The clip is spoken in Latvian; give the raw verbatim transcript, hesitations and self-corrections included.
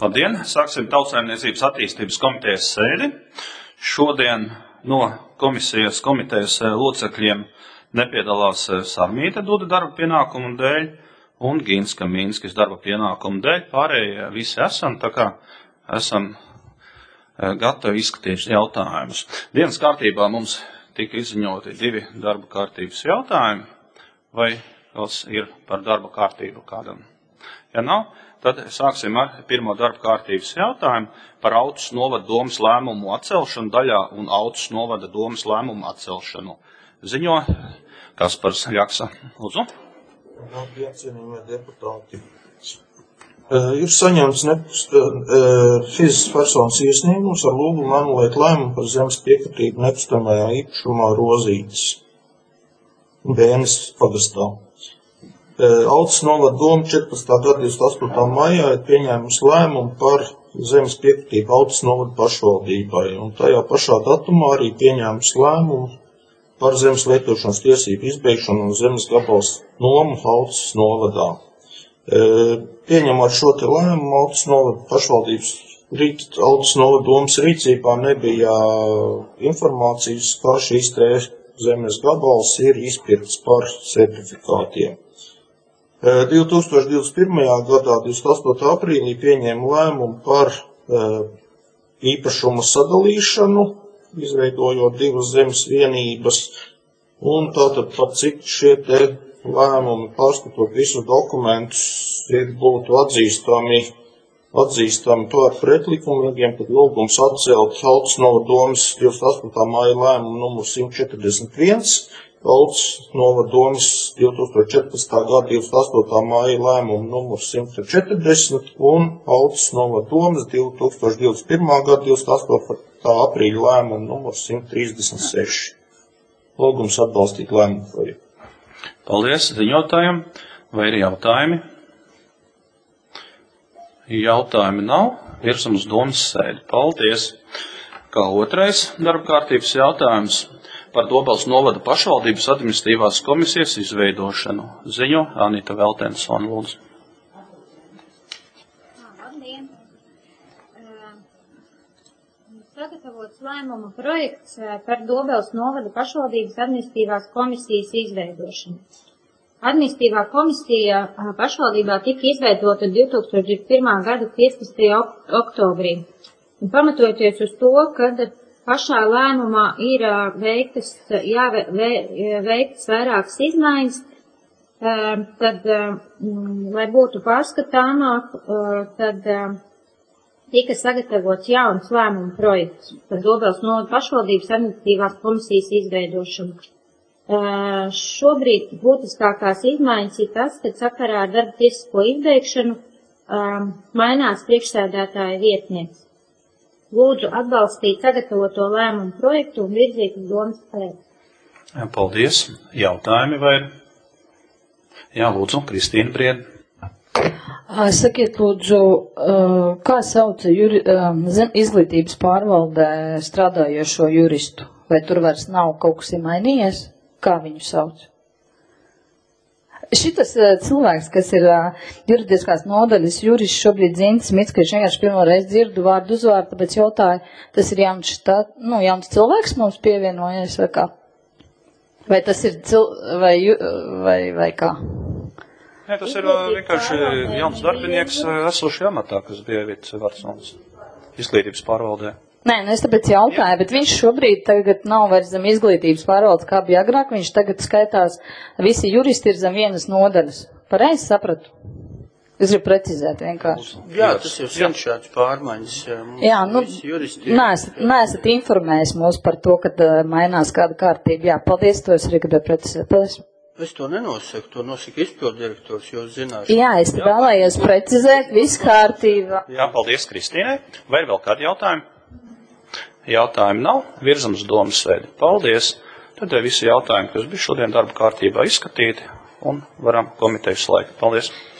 Labdien! Sāksim Tautsaimniecības attīstības komitejas sēdi. Šodien no komisijas komitejas locekļiem nepiedalās Sarmīte Duda darba pienākumu dēļ un Ginska Mīnskis darba pienākumu dēļ. Pārējie visi esam, tā kā esam gatavi izskatīt jautājumus. Dienas kārtībā mums tika izziņoti divi darba kārtības jautājumi. Vai kas ir par darba kārtību kādam? Ja nav, tad sāksim ar pirmo darba kārtības jautājumu par Autas novada domas lēmumu atcelšanu daļā un Autas novada domas lēmumu atcelšanu. Ziņo Kaspars Ļaksa. Lūdzu. Labdien, cienījamie deputāti. Ir saņemts fiziskas personas iesniegums ar lūgumu anulēt lēmumu par zemes piekritību nekustamajā īpašumā Rozītes, Bēnes pagastā. Autas novada doma četrpadsmitā gada divdesmit astotā maijā ir pieņēmusi lēmumu par zemes piekritību Autas novada pašvaldībai, un tajā pašā datumā arī pieņēmusi lēmumu par zemes lietošanas tiesību izbeigšanu un zemes gabals nomu Autas novadā. Pieņemot šo te lēmumu, Autas novada pašvaldības Autas novada domas rīcībā nebija informācijas, kā šīs te zemes gabals ir izpirkts par certifikātiem. divi tūkstoši divdesmit pirmajā gadā, divdesmit astotā aprīlī, pieņēma lēmumu par īpašumu sadalīšanu, izveidojot divas zemes vienības, un tātad par cik šie te lēmumi, pārskatot visus dokumentus, ir būtu atzīstami, atzīstami par pretlikumīgiem, tad lūgums atcelt Autas novada domas divdesmit astotā maija lēmumu numur simt četrdesmit viens, Autas novada domas divi tūkstoši četrpadsmitā gada divdesmit astotā maija lēmumu numur simt četrdesmit un Autas novada domas divi tūkstoši divdesmit pirmā gada divdesmit astotā aprīļa lēmumu numur simt trīsdesmit seši. Lūgums atbalstīt lēmumu projektu. Paldies ziņotājiem. Vai ir jautājumi? Jautājumi nav. Virsam uz domas sēdi. Paldies. Kā otrais darba kārtības jautājums par Dobeles novada pašvaldības administratīvās komisijas izveidošanu. Ziņo Anita Veltensona, lūdzu. Labdien! Sagatavots lēmuma projekts par Dobeles novada pašvaldības administratīvās komisijas izveidošanu. Administratīvā komisija pašvaldībā tika izveidota divi tūkstoši divdesmit pirmā gada piecpadsmitajā oktobrī. Un pamatojoties uz to, kad pašā lēmumā ir veiktas, jā, veiktas vairākas izmaiņas, tad, lai būtu pārskatāmāk, tad tika sagatavots jauns lēmuma projekts par Dobeles novada pašvaldības administratīvās komisijas izveidošanu. Šobrīd būtiskākās izmaiņas ir tas, ka sakarā ar darba tiesisko izbeigšanu mainās priekšsēdētāja vietnieks. Lūdzu atbalstīt sagatavoto lēmumu projektu un virzīt uz domas sēdi. Paldies. Jautājumi vai ir? Jā, lūdzu, Kristīna Brieda. Sakiet, lūdzu, kā sauc juri, izglītības pārvaldē strādājošo juristu? Vai tur vairs nav kaut kas mainījies? Kā viņu sauc? Šitas cilvēks, kas ir juridiskās nodaļas jurists šobrīd Zintis Mits, ka viņš vienkārši pirmo reizi dzirdu vārdu uzvārdu, tāpēc jautāju, tas ir jauns, štā, nu, jauns cilvēks mums pievienojies vai kā? Vai tas ir cil, vai, vai, vai kā? Nē, tas ir vienkārši jauns darbinieks esošajā amatā, kas bija Vits Varsons izglītības pārvaldē. Nē, nu es tāpēc jautāju, bet viņš šobrīd tagad nav vairs zem izglītības pārvaldes, kā bija agrāk, viņš tagad skaitās, visi juristi ir zem vienas nodaļas. Pareizi sapratu? Es gribu precizēt vienkārši. Jā, tas jau sen šāds pārmaiņas. Jā, nu, neesat, neesat informējis mūs par to, kad mainās kāda kārtība. Jā, paldies, to es arī gribēju precizēt. Paldies. Es to nenosaku, to nosaka izpildirektors, jo zināšu. Jā, es te vēlējos precizēt, viss kārtība. Jā, paldies Kristīnai. Vai ir vēl kādi jautājumi? Jautājumu nav, virzam uz domas sēdi. Paldies! Tad visi jautājumi, kas bija šodien darba kārtībā izskatīti, un varam komiteju slēgt. Paldies!